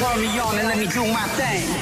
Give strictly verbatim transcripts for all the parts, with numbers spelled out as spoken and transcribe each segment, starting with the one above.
turn me on and let me do my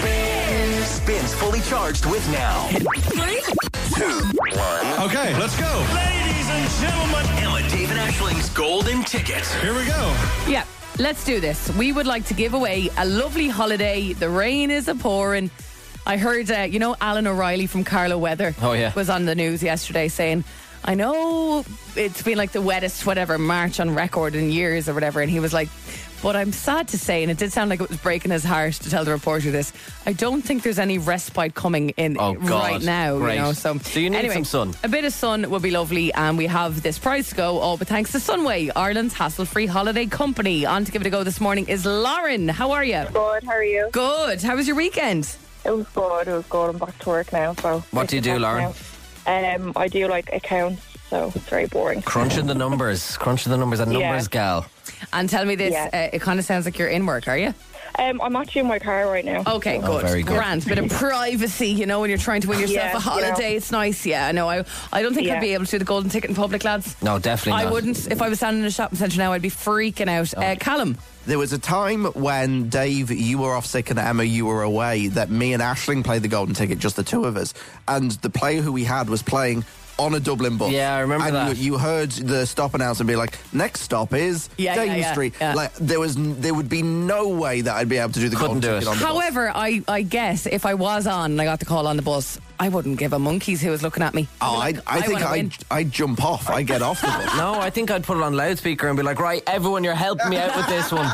thing. Spins fully charged with Now. Three, two, one. Okay, let's go. Ladies and gentlemen, Emma, David Ashling's Golden Ticket. Here we go. Yeah, let's do this. We would like to give away a lovely holiday. The rain is a pouring. I heard, uh, you know, Alan O'Reilly from Carlow Weather Oh, yeah. was on the news yesterday saying, I know it's been like the wettest, whatever, March on record in years or whatever. And he was like, but I'm sad to say, and it did sound like it was breaking his heart to tell the reporter this, I don't think there's any respite coming in Oh, God. right now. Great. You know, so, So you need anyway, some sun. A bit of sun would be lovely, and we have this prize to go, all but thanks to Sunway, Ireland's hassle-free holiday company. On to give it a go this morning is Lauren. How are you? Good, how are you? Good. How was your weekend? It was good, it was good. I'm back to work now. So What do you do, Lauren? Um, I do like accounts, so it's very boring. Crunching the numbers. Crunching the numbers. A numbers Yeah. gal. And tell me this, Yeah. uh, it kind of sounds like you're in work, are you? Um, I'm actually in my car right now. Okay, Oh, good. very good. Grand. Bit of privacy, you know, when you're trying to win yourself Yeah, a holiday. yeah. It's nice, yeah. No, I I don't think I'd Yeah. be able to do the golden ticket in public, lads. No, definitely I not. wouldn't. If I was standing in a shopping centre now, I'd be freaking out. Uh, Callum. There was a time when, Dave, you were off sick and Emma, you were away, that me and Aisling played the Golden Ticket, just the two of us. And the player who we had was playing on a Dublin bus. Yeah, I remember and that. You, you heard the stop announcer be like, next stop is Yeah, Dame yeah, yeah, Street. yeah. Like, there was, n- there would be no way that I'd be able to do the Couldn't Golden do Ticket it. on the bus. However, I, I guess if I was on and I got the call on the bus, I wouldn't give a monkeys who was looking at me. Oh, I, I'd be like, I think wanna win. I'd, I'd jump off. I'd get off the bus. No, I think I'd put it on loudspeaker and be like, right, everyone, you're helping me out with this one.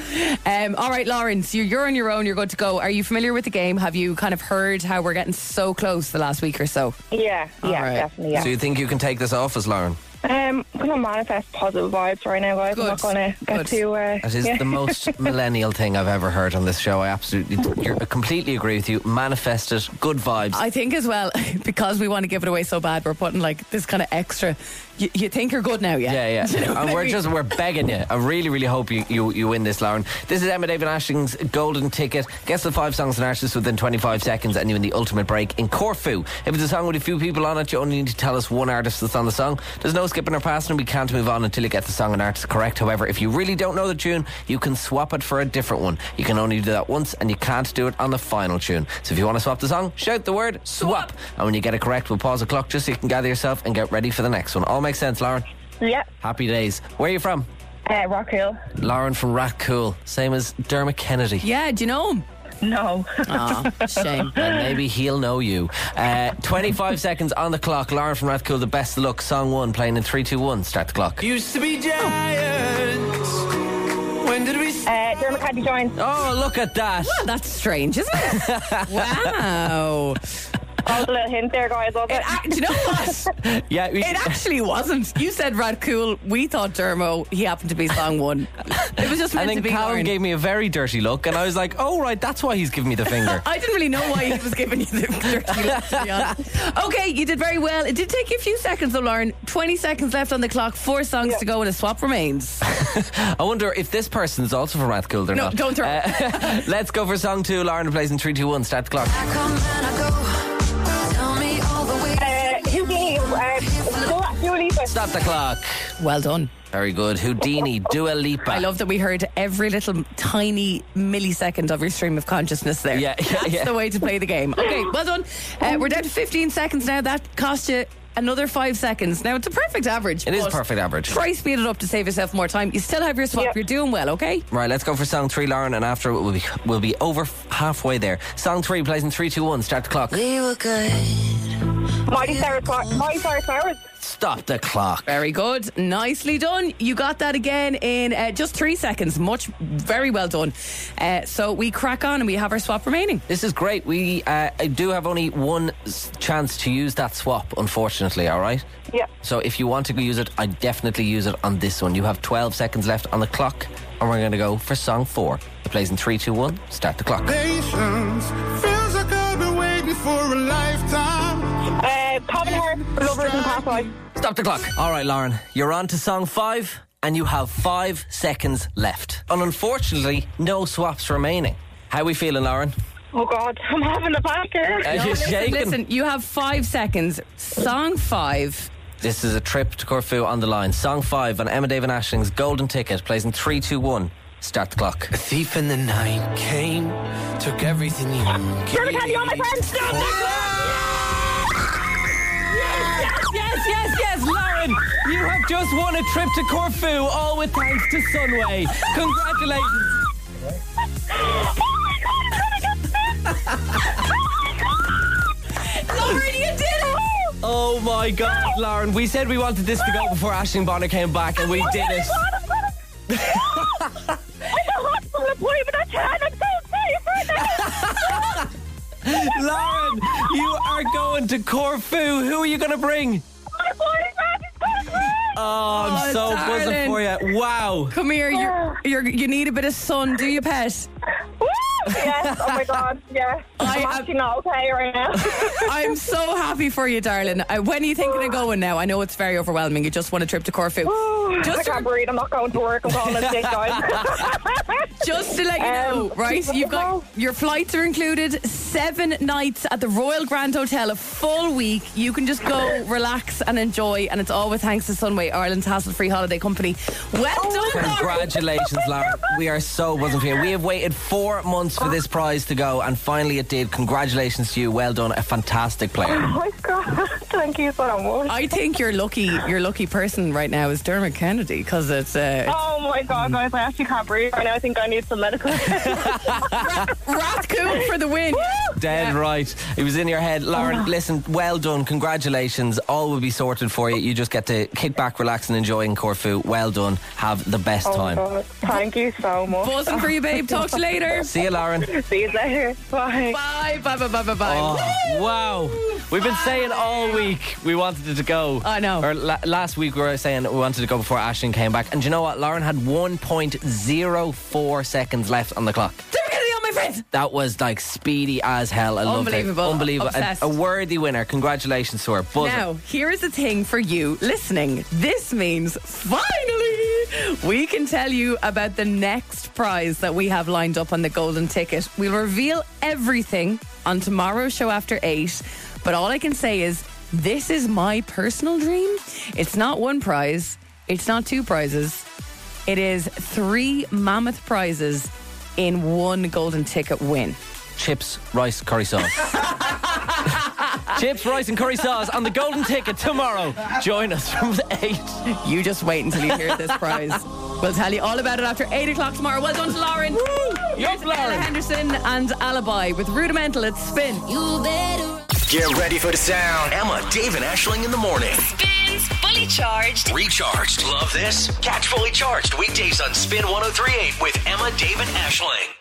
Um, all right, Lawrence, you're, you're on your own. You're good to go. Are you familiar with the game? Have you kind of heard how we're getting so close the last week or so? Yeah, yeah, right. definitely, yeah. So you think you can take this off us, Lauren? Um, I'm going to manifest positive vibes right now, guys. Good. I'm not going to get Good. too... Uh, That is yeah. the most millennial thing I've ever heard on this show. I absolutely you're, I completely agree with you. Manifest it. Good vibes. I think as well, because we want to give it away so bad, we're putting like this kind of extra. You, you think you're good now, yeah? Yeah, yeah. Do you know what And I we're mean? just, we're begging you. I really, really hope you, you, you win this, Lauren. This is Emma David Ashling's Golden Ticket. Guess the five songs and artists within twenty-five seconds and you win the ultimate break in Corfu. If it's a song with a few people on it, you only need to tell us one artist that's on the song. There's no skipping or passing. We can't move on until you get the song and artist correct. However, if you really don't know the tune, you can swap it for a different one. You can only do that once and you can't do it on the final tune. So if you want to swap the song, shout the word swap. And when you get it correct, we'll pause the clock just so you can gather yourself and get ready for the next one. All makes sense, Lauren? Yeah, Happy days. Where are you from? uh, Rock Hill. Lauren from Rathcoole. Same as Dermot Kennedy. Yeah, do you know him? No. Aw, shame. Well, maybe he'll know you. Uh, twenty-five seconds on the clock. Lauren from Rathcoole, the best of luck. Song one, playing in three, two, one. Start the clock. Used to be giants. When did we... uh, Dermot Kennedy joins. Oh, look at that. Well, that's strange, isn't it? Wow. Oh, a little hint there, guys, was It, it? ac- do you know what? Yeah, we It actually wasn't. You said Radcool. We thought Dermo. He happened to be song one. It was just meant And then to be. Callum Lauren. gave me a very dirty look, and I was like, oh, right, that's why he's giving me the finger. I didn't really know why he was giving you the dirty look, to be honest. Okay, you did very well. It did take you a few seconds, though, Lauren. twenty seconds left on the clock. Four songs Yeah. to go, and a swap remains. I wonder if this person is also from Rathcoole or No, not. don't throw it. Uh, let's go for song two. Lauren plays in three, two, one. Start the clock. Uh, Houdini, uh, Dua Dua Lipa. Stop the clock. Well done. Very good. Houdini, Dua Lipa. I love that we heard every little tiny millisecond of your stream of consciousness there. Yeah, yeah, That's yeah. the way to play the game. Okay, well done. Uh, we're down to fifteen seconds now. That cost you another five seconds. Now, it's a perfect average. It is but perfect average. Try speed it up to save yourself more time. You still have your swap. Yep. You're doing well, okay? Right, let's go for song three, Lauren, and after it we'll be, we'll be over f- halfway there. Song three plays in three, two, one. Start the clock. Miley Cyrus. Miley Cyrus Flowers. Stop the clock. Very good. Nicely done. You got that again in uh, just three seconds. Much, very well done. Uh, so we crack on and we have our swap remaining. This is great. We uh, I do have only one s- chance to use that swap, unfortunately, all right? Yeah. So if you want to use it, I definitely use it on this one. You have twelve seconds left on the clock, and we're going to go for song four. It plays in three, two, one. Start the clock. Patience feels like I've been waiting for a lifetime. Uh, Calvin Harris, Lovers in the Past Life. Stop the clock. All right, Lauren, you're on to song five, and you have five seconds left. And unfortunately, no swaps remaining. How are we feeling, Lauren? Oh, God, I'm having a panic here. Are you Listen, shaking? listen, you have five seconds. Song five. This is a trip to Corfu on the line. Song five on Emma David Ashling's Golden Ticket plays in three, two, one. Start the clock. A thief in the night came, took everything you Dermot Kennedy, all my friends. Yes, yes, yes, Lauren, you have just won a trip to Corfu, all with thanks to Sunway. Congratulations. Lauren, you did it! Oh my God, Lauren, we said we wanted this to go before Aisling Bonner came back, and we did it. I'm a hospital appointment at ten. I'm so safe right now. Lauren, you are going to Corfu. Who are you going to bring? My boyfriend is going to Oh, I'm Oh, so darling. buzzing for you. Wow. Come here, you're, you're, you need a bit of sun, do you, pet? Woo! Yes, oh my God, yes. I I'm am- actually not okay right now. I'm so happy for you, darling. Uh, when are you thinking of going now? I know it's very overwhelming. You just want a trip to Corfu. I Just can't to, breathe. I'm not going to work. I'm calling it sick, guys. just to let you know, Um, right? You've got your flights are included. Seven nights at the Royal Grand Hotel, a full week. You can just go, relax, and enjoy. And it's all with thanks to Sunway, Ireland's hassle-free holiday company. Well done, Lauren. Congratulations, Lauren. We are so buzzing for you. We have waited four months for this prize to go, and finally it did. Congratulations to you. Well done. A fantastic player. Oh my God, thank you so much. I think your lucky, your lucky person right now is Dermot Kennedy because it's. Uh, Oh my God, guys, I actually can't breathe right now. I think I need some medical Rathcoon for the win. Dead right. It was in your head. Lauren, listen, well done. Congratulations. All will be sorted for you. You just get to kick back, relax, and enjoy in Corfu. Well done. Have the best Oh my time. God, thank you so much. Buzzing for you, babe. Talk to you later. See you, Lauren. See you later. Bye. Bye, bye, bye, bye, bye, bye. Oh, wow. We've been saying all week we wanted it to go. I know. Or la- last week we were saying we wanted to go before Aisling came back. And do you know what? Lauren had one point zero four seconds left on the clock. Dermot Kennedy, all my friends. That was like speedy as hell. I loved it. Unbelievable. Unbelievable. A, Obsessed. a worthy winner. Congratulations to her. Buzzing. Now, here is the thing for you listening. This means finally we can tell you about the next prize that we have lined up on the golden ticket. We'll reveal everything on tomorrow's show after eight. But all I can say is this is my personal dream. It's not one prize. It's not two prizes. It is three mammoth prizes in one golden ticket win. Chips, rice, curry sauce. Chips, rice and curry sauce on the golden ticket tomorrow. Join us from eight. You just wait until you hear this prize. We'll tell you all about it after eight o'clock tomorrow. Well done to Lauren. Here's Ella Henderson and Alibi with Rudimental at Spin. You better Get ready for the sound. Emma, Dave, and Aisling in the morning. Spins Fully Charged. Recharged. Love this? Catch Fully Charged weekdays on Spin one oh three point eight with Emma, Dave, and Aisling.